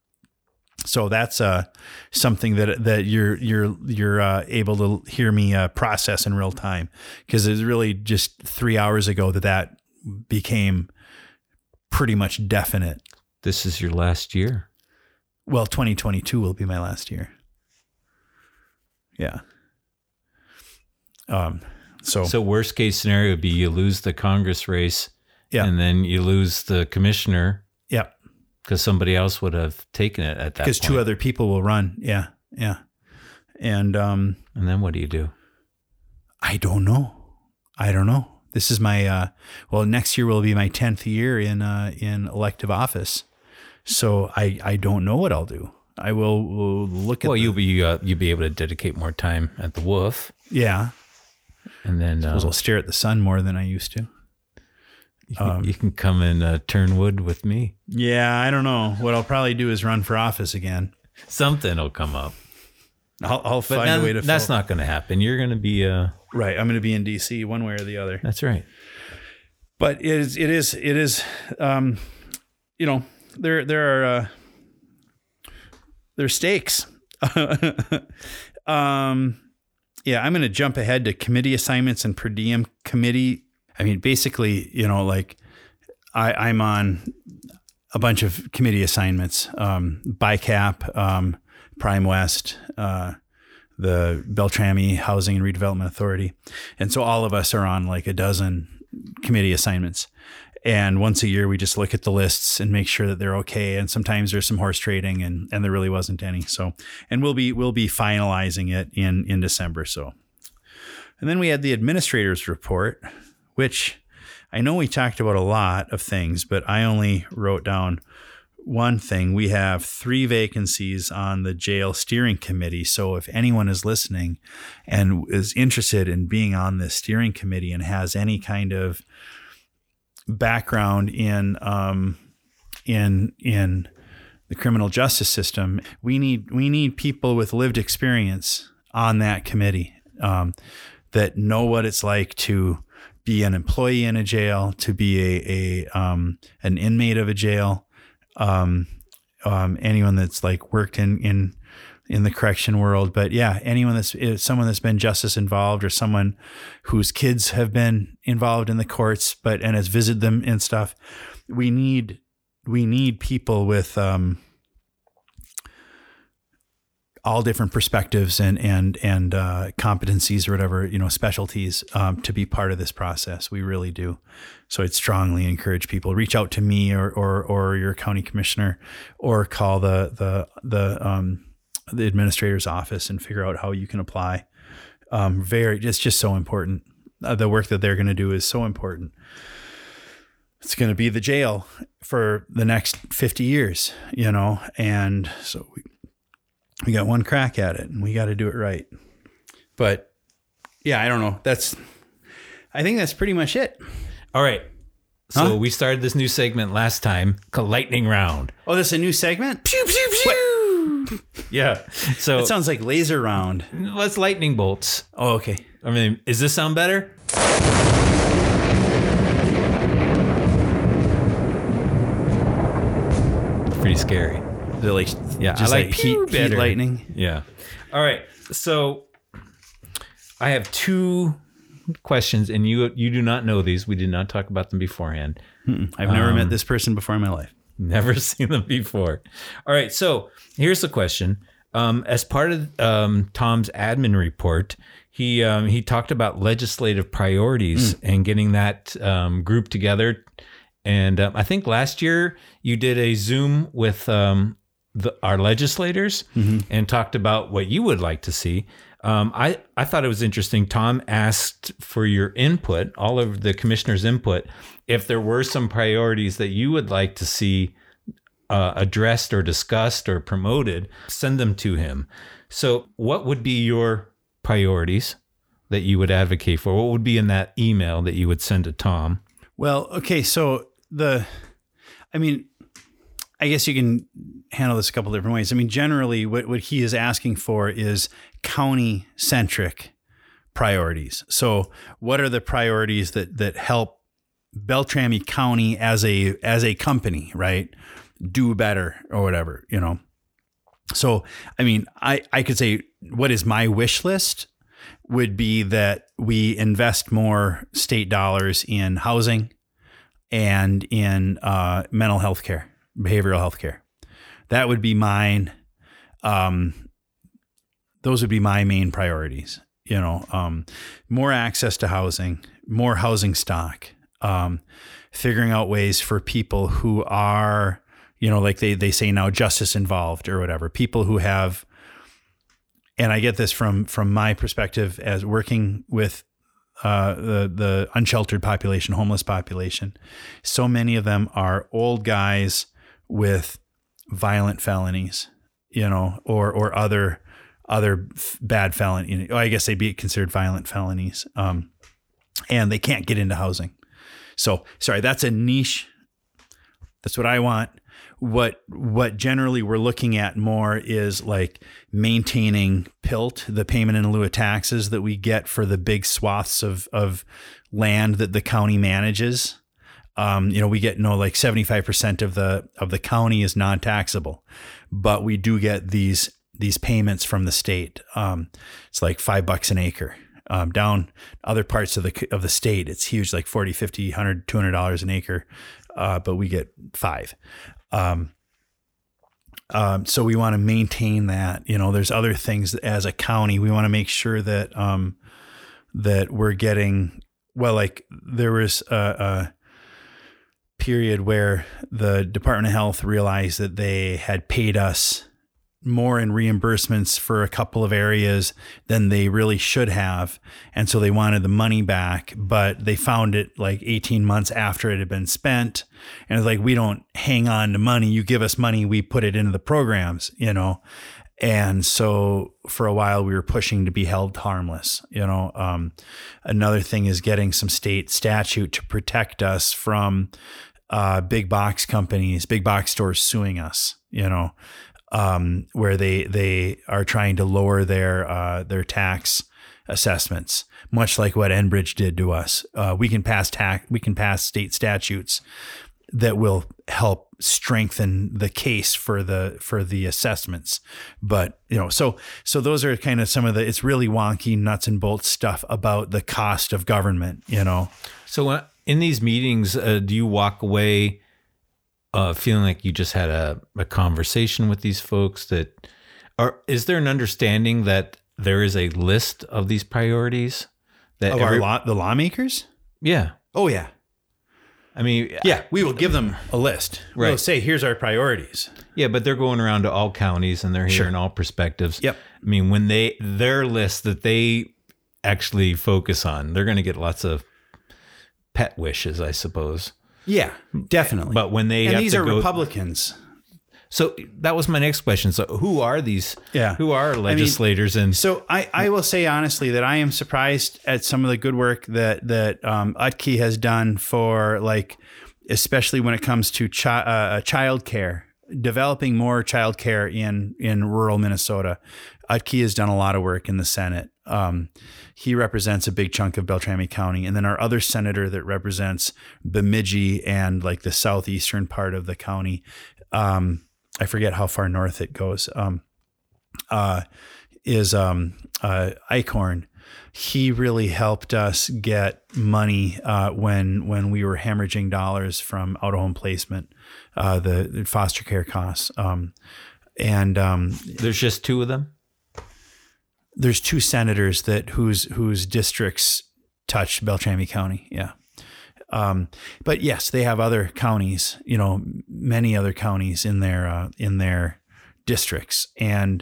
So that's uh, something that that you're you're you're uh, able to hear me uh, process in real time because it's really just three hours ago that that became pretty much definite. This is your last year. Well, twenty twenty-two will be my last year. Yeah. Um. So. So worst case scenario would be you lose the Congress race, yeah, and then you lose the commissioner. Yeah. Because somebody else would have taken it at that point. Because two other people will run. Yeah. Yeah. And um. And then what do you do? I don't know. I don't know. This is my, uh, well, next year will be my tenth year in, uh, in elective office. So I, I don't know what I'll do. I will, will look at Well, the, you'll be, uh, you'll be able to dedicate more time at the Wolf. yeah. And then, I uh, suppose I'll stare at the sun more than I used to. you, can, um, you can come and uh, turn wood with me. Yeah. I don't know. What I'll probably do is run for office again. Something will come up. I'll, I'll But find then, a way to, that's fill. not going to happen. You're going to be, uh, Right. I'm going to be in D C one way or the other. that's right. But it is, it is, it is, um, you know, there, there are, uh, there's stakes. um, yeah, I'm going to jump ahead to committee assignments and per diem committee. I mean, basically, you know, like I, I'm on a bunch of committee assignments, um, B I C A P, um, Prime West, uh, the Beltrami Housing and Redevelopment Authority. And so all of us are on like a dozen committee assignments. And once a year, we just look at the lists and make sure that they're okay. And sometimes there's some horse trading and, and there really wasn't any. So, and we'll be, we'll be finalizing it in, in December. So, and then we had the administrator's report, which I know we talked about a lot of things, but I only wrote down one thing. We have three vacancies on the jail steering committee. So if anyone is listening and is interested in being on this steering committee and has any kind of background in um, in in the criminal justice system, we need we need people with lived experience on that committee um, that know what it's like to be an employee in a jail, to be a, a um, an inmate of a jail. Um, um, anyone that's like worked in, in, in the correction world, but yeah, anyone that's someone that's been justice involved or someone whose kids have been involved in the courts, but, and has visited them and stuff. We need, we need people with, um, all different perspectives and and and uh, competencies or whatever, you know, specialties um, to be part of this process. We really do. So I'd strongly encourage people reach out to me or or or your county commissioner, or call the the the um, the administrator's office and figure out how you can apply. Um, very, it's just so important. Uh, the work that they're going to do is so important. It's going to be the jail for the next fifty years, you know, and so we, we got one crack at it and we got to do it right. But yeah, I don't know. That's, I think that's pretty much it. All right. So Huh? we started this new segment last time called Lightning Round. Oh, this is a new segment? Pew, pew, pew. Yeah. So It sounds like laser round. let's lightning bolts. Oh, okay. I mean, does this sound better? Pretty scary. They're like, Yeah, just I like like pew heat, heat better. lightning. Yeah. All right. So I have two questions, and you you do not know these. We did not talk about them beforehand. Mm-mm. I've never Um, met this person before in my life. Never seen them before. All right. So here's the question. Um, as part of um, Tom's admin report, he um, he talked about legislative priorities Mm. and getting that um, group together. And um, I think last year you did a Zoom with um, the, our legislators Mm-hmm. and talked about what you would like to see. Um, I, I thought it was interesting. Tom asked for your input, all of the commissioners' input, if there were some priorities that you would like to see uh, addressed or discussed or promoted, send them to him. So what would be your priorities that you would advocate for? What would be in that email that you would send to Tom? Well, okay. So the, I mean, I guess you can handle this a couple different ways. I mean, generally what, what he is asking for is county centric priorities. So what are the priorities that, that help Beltrami County as a, as a company, right, do better or whatever, you know? So, I mean, I, I could say what is my wish list would be that we invest more state dollars in housing and in uh, mental health care, behavioral health care. That would be mine. Um, those would be my main priorities. You know, um, more access to housing, more housing stock, um, figuring out ways for people who are, you know, like they, they say now, justice involved or whatever, people who have, and I get this from, from my perspective as working with uh, the, the unsheltered population, homeless population. So many of them are old guys with violent felonies, you know, or, or other, other f- bad felony. You know, I guess they'd be considered violent felonies. Um, and they can't get into housing. So sorry, that's a niche. That's what I want. What what generally we're looking at more is like maintaining P I L T, the payment in lieu of taxes that we get for the big swaths of of land that the county manages. Um, you know, we get no like seventy-five percent of the of the county is non-taxable, but we do get these these payments from the state. Um, it's like five bucks an acre. Um, down other parts of the of the state, it's huge, like forty, fifty, one hundred, two hundred dollars an acre, uh, but we get five. Um, um, so we want to maintain that. You know, there's other things that as a county, we want to make sure that um, that we're getting, well, like there was a, a period where the Department of Health realized that they had paid us more in reimbursements for a couple of areas than they really should have. And so they wanted the money back, but they found it like eighteen months after it had been spent. And it's like, we don't hang on to money. You give us money, we put it into the programs, you know? And so for a while we were pushing to be held harmless. You know, um, another thing is getting some state statute to protect us from uh, big box companies, big box stores suing us, you know, um, where they, they are trying to lower their, uh, their tax assessments, much like what Enbridge did to us. Uh, we can pass tax, we can pass state statutes that will help strengthen the case for the, for the assessments. But, you know, so, so those are kind of some of the, it's really wonky nuts and bolts stuff about the cost of government, you know? So uh, in these meetings, uh, do you walk away uh, feeling like you just had a, a conversation with these folks that Or is there an understanding that there is a list of these priorities that Of every, our law, the lawmakers? yeah. Oh, yeah. I mean, Yeah, we will give them a list. We'll Right. say, here's our priorities. yeah, but they're going around to all counties and they're hearing Sure. all perspectives. Yep. I mean, when they their list that they actually focus on, they're going to get lots of pet wishes, I suppose. Yeah, definitely. But when they and have these to are go, Republicans. so that was my next question. So who are these? Yeah. Who are legislators? and So I, I will say honestly that I am surprised at some of the good work that that um, U T K E has done for, like, especially when it comes to chi- uh, child care, developing more child care in in rural Minnesota. U T K E has done a lot of work in the Senate. Um, he represents a big chunk of Beltrami County, and then our other senator that represents Bemidji and like the southeastern part of the county. Um, I forget how far north it goes. Um, uh, is um, uh, Eichhorn. He really helped us get money uh, when when we were hemorrhaging dollars from out of home placement, uh, the, the foster care costs. Um, and um, there's just two of them. there's two senators that whose whose districts touch Beltrami County. Yeah. Um, but yes, they have other counties, you know, many other counties in their, uh, in their districts. And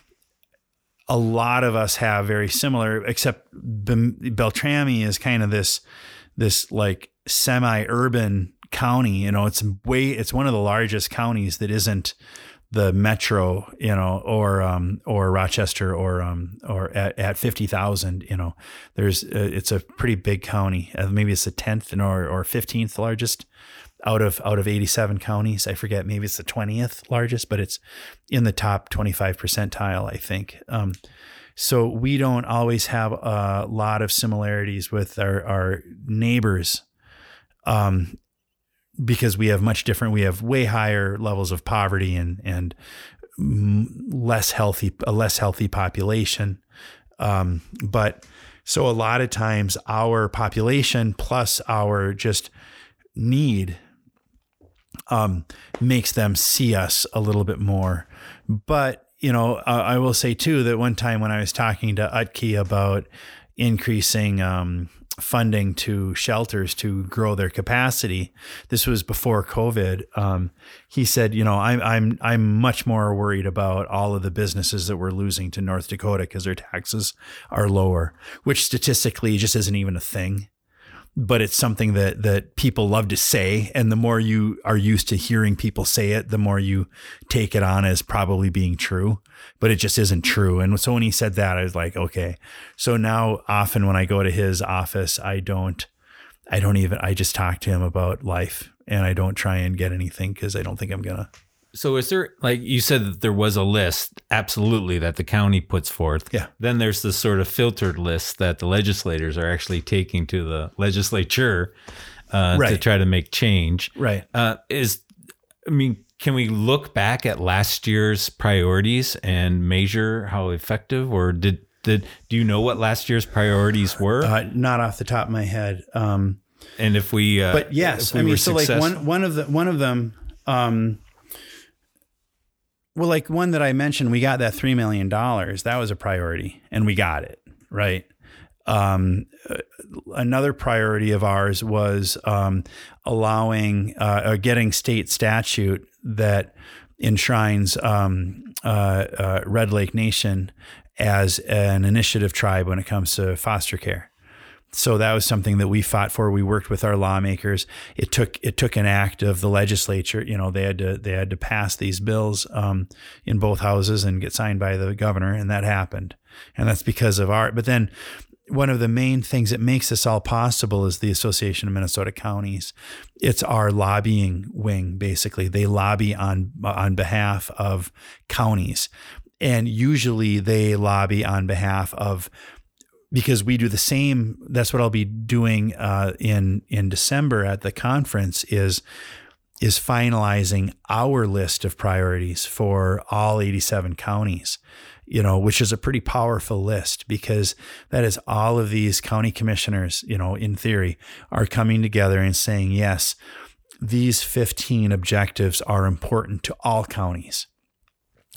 a lot of us have very similar, except Beltrami is kind of this, this like semi-urban county, you know, it's way, it's one of the largest counties that isn't the metro, you know, or, um, or Rochester or, um, or at, at fifty thousand, you know, there's, uh, it's a pretty big county. Uh, maybe it's the tenth or, or fifteenth largest out of, out of eighty-seven counties. I forget, maybe it's the twentieth largest, but it's in the top twenty-five percentile, I think. Um, so we don't always have a lot of similarities with our, our neighbors. Um, because we have much different, we have way higher levels of poverty and, and less healthy, a less healthy population. Um, but so a lot of times our population plus our just need, um, makes them see us a little bit more. But, you know, uh, I will say too, that one time when I was talking to U T K E about increasing, um, funding to shelters to grow their capacity. This was before COVID. Um, he said, you know, I'm, I'm, I'm much more worried about all of the businesses that we're losing to North Dakota because their taxes are lower, which statistically just isn't even a thing, but it's something that, that people love to say. And the more you are used to hearing people say it, the more you take it on as probably being true, but it just isn't true. And so when he said that, I was like, okay. So now often when I go to his office, I don't, I don't even, I just talk to him about life and I don't try and get anything because I don't think I'm going to. So is there, like you said, that there was a list, absolutely, that the county puts forth. Yeah. Then there's this sort of filtered list that the legislators are actually taking to the legislature uh, Right. to try to make change. Right. Uh, is, I mean, can we look back at last year's priorities and measure how effective, or did, did do you know what last year's priorities were? Uh, not off the top of my head. Um, and if we, uh, but yes, if we I mean, were so like success- one, one of the, one of them, um, well, like one that I mentioned, we got that three million dollars. That was a priority and we got it. Right. Um, another priority of ours was, um, allowing, uh, or getting state statute that enshrines, um, uh, uh, Red Lake Nation as an initiative tribe when it comes to foster care. So that was something that we fought for. We worked with our lawmakers. It took it took an act of the legislature. You know, they had to they had to pass these bills um, in both houses and get signed by the governor, and that happened. And that's because of our. But then, one of the main things that makes this all possible is the Association of Minnesota Counties. It's our lobbying wing. Basically, they lobby on on behalf of counties, and usually they lobby on behalf of. Because we do the same, that's what I'll be doing uh, in in December at the conference is is finalizing our list of priorities for all eighty-seven counties, you know, which is a pretty powerful list because that is all of these county commissioners, you know, in theory, are coming together and saying, yes, these fifteen objectives are important to all counties.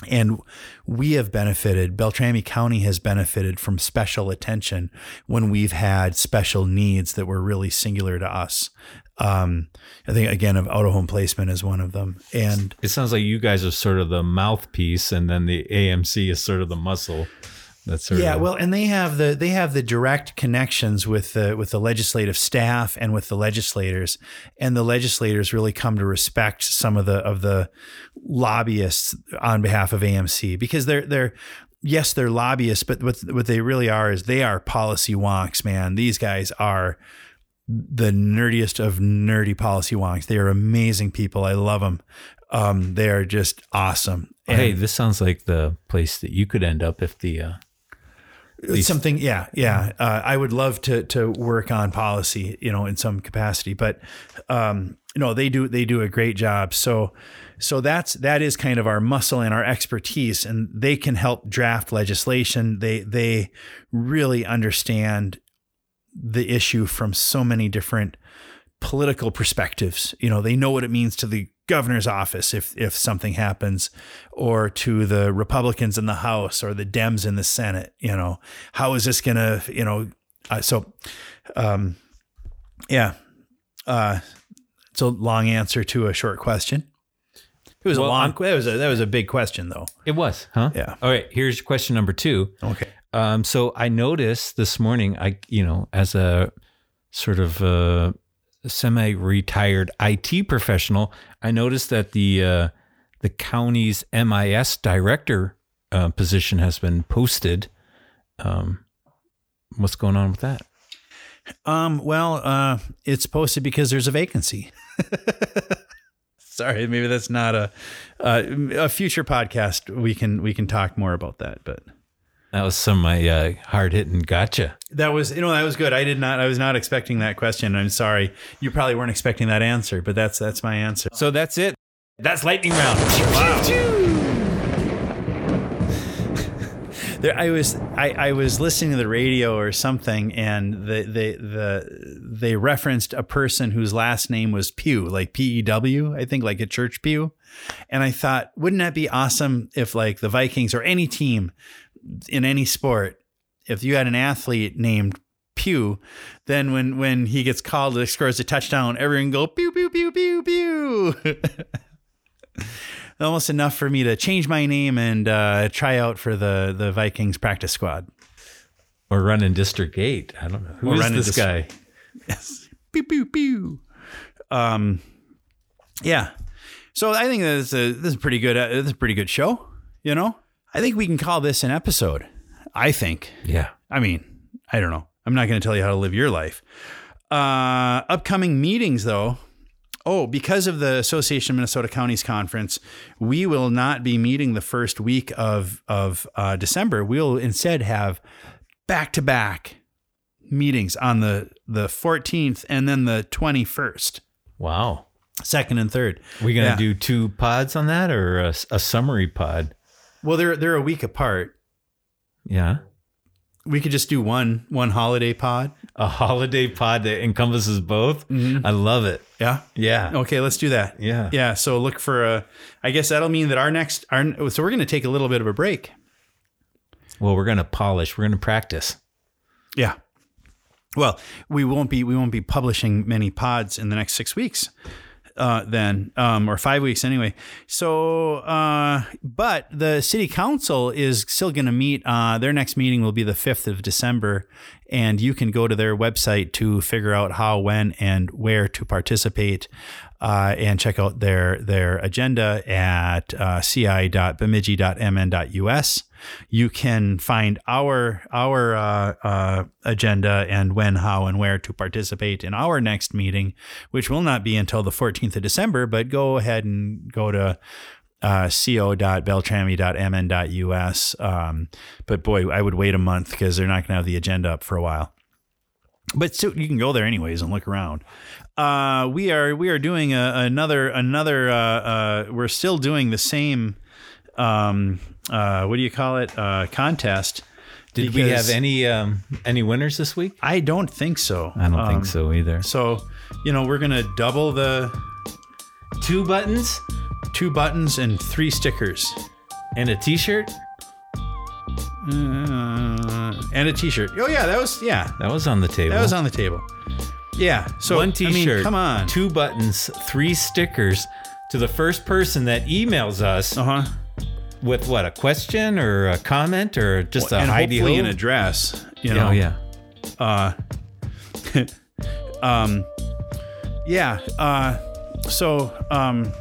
And we have benefited, Beltrami County has benefited from special attention when we've had special needs that were really singular to us. Um, I think, again, of out-of-home placement is one of them. And it sounds like you guys are sort of the mouthpiece, and then the A M C is sort of the muscle. That's sort yeah, of well, and they have the they have the direct connections with the with the legislative staff and with the legislators, and the legislators really come to respect some of the of the lobbyists on behalf of A M C, because they're they're yes they're lobbyists, but what what they really are is they are policy wonks, man. These guys are the nerdiest of nerdy policy wonks. They are amazing people. I love them. Um, they are just awesome. And hey, this sounds like the place that you could end up if the. Uh Least. Something, yeah, yeah. Uh, I would love to to work on policy, you know, in some capacity, but um, you know, they do they do a great job. So, so that's that is kind of our muscle and our expertise, and they can help draft legislation. They they really understand the issue from so many different political perspectives. You know, they know what it means to the governor's office if if something happens, or to the Republicans in the House or the Dems in the Senate. You know, how is this gonna, you know, uh, so um yeah uh it's a long answer to a short question. It was well, a long that was a that was a big question though. It was, huh? Yeah. All right, here's question number two. Okay. Um so I noticed this morning, I you know, as a sort of uh semi-retired I T professional, I noticed that the uh, the county's M I S director uh, position has been posted. Um, what's going on with that? Um, well, uh, it's posted because there's a vacancy. Sorry, maybe that's not a uh, a future podcast. We can we can talk more about that, but. That was some of my uh, hard-hitting gotcha. That was, you know, that was good. I did not, I was not expecting that question. I'm sorry. You probably weren't expecting that answer, but that's, that's my answer. So that's it. That's lightning round. Wow. There, I was, I, I was listening to the radio or something, and the, the, the, they referenced a person whose last name was Pew, like P E W, I think, like a church pew. And I thought, wouldn't that be awesome if, like, the Vikings or any team in any sport, if you had an athlete named Pew, then when, when he gets called to scores a touchdown, everyone go pew, pew, pew, pew, pew. Almost enough for me to change my name and uh, try out for the, the Vikings practice squad. Or run in District eight. I don't know. Who or is this guy? Yes. Pew, pew, pew. Um, yeah. So I think this is a, this is pretty good. Uh, this is a pretty good show, you know? I think we can call this an episode. I think. Yeah. I mean, I don't know. I'm not going to tell you how to live your life. Uh, upcoming meetings, though. Oh, because of the Association of Minnesota Counties Conference, we will not be meeting the first week of of uh, December. We'll instead have back-to-back meetings on the, the fourteenth and then the twenty-first. Wow. Second and third. Are we going to yeah. do two pods on that, or a, a summary pod? Well, they're they're a week apart. Yeah. We could just do one one holiday pod. A holiday pod that encompasses both? Mm-hmm. I love it. Yeah? Yeah. Okay, let's do that. Yeah. Yeah, so look for a, I guess that'll mean that our next, our so we're going to take a little bit of a break. Well, we're going to polish. We're going to practice. Yeah. Well, we won't be we won't be publishing many pods in the next six weeks. Uh, then, um, or five weeks anyway. So, uh, but the city council is still going to meet. Uh, their next meeting will be the fifth of December, and you can go to their website to figure out how, when, and where to participate, uh, and check out their their agenda at uh, c i dot bemidji dot m n dot u s. You can find our our uh, uh, agenda and when, how, and where to participate in our next meeting, which will not be until the fourteenth of December. But go ahead and go to uh, co dot beltrami dot m n dot u s. Um, but boy, I would wait a month because they're not going to have the agenda up for a while. But so you can go there anyways and look around. Uh, we are we are doing a, another another. Uh, uh, we're still doing the same. Um, uh, what do you call it? Uh, contest. Did we have any um, any winners this week? I don't think so. I don't um, think so either. So, you know, we're gonna double the two buttons, two buttons, and three stickers. And a T-shirt. Uh, and a T-shirt. Oh yeah, that was yeah. That was on the table. That was on the table. Yeah. So one T-shirt. I mean, come on. Two buttons. Three stickers to the first person that emails us. Uh huh. With what, a question or a comment or just well, a and Heidi hopefully Ho? an address. You know. Oh yeah. Uh. um. Yeah. Uh. So um.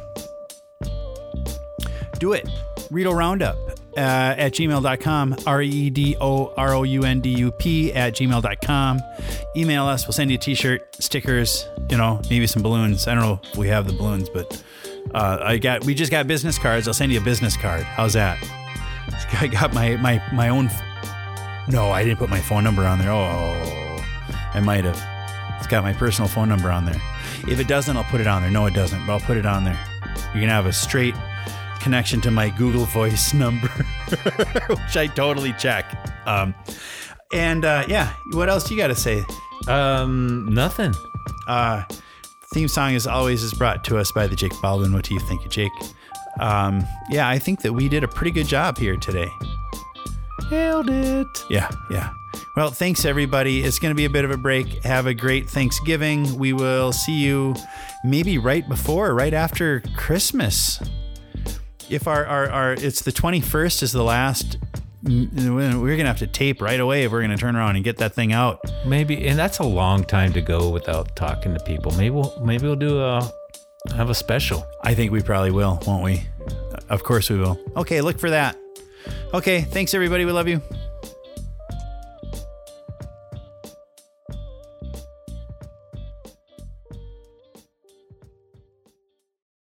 Do it. Redo Roundup uh, at gmail dot com. R E D O R O U N D U P at gmail dot com. Email us. We'll send you a T-shirt, stickers. You know, maybe some balloons. I don't know if we have the balloons, but. Uh, I got. We just got business cards. I'll send you a business card. How's that? I got my my my own. F- no, I didn't put my phone number on there. Oh, I might have. It's got my personal phone number on there. If it doesn't, I'll put it on there. No, it doesn't, but I'll put it on there. You can have a straight connection to my Google Voice number, which I totally check. Um, and uh, yeah, what else you got to say? Um, nothing. Uh. Theme song, as always, is brought to us by the Jake Baldwin. What do you think, Jake? Um, yeah, I think that we did a pretty good job here today. Nailed it. Yeah, yeah. Well, thanks, everybody. It's going to be a bit of a break. Have a great Thanksgiving. We will see you maybe right before, right after Christmas. If our, our, our it's the twenty-first is the last, we're going to have to tape right away if we're going to turn around and get that thing out. Maybe, and that's a long time to go without talking to people. Maybe we'll maybe we'll do a have a special. I think we probably will, won't we? Of course we will. Okay, look for that. Okay, thanks everybody. We love you.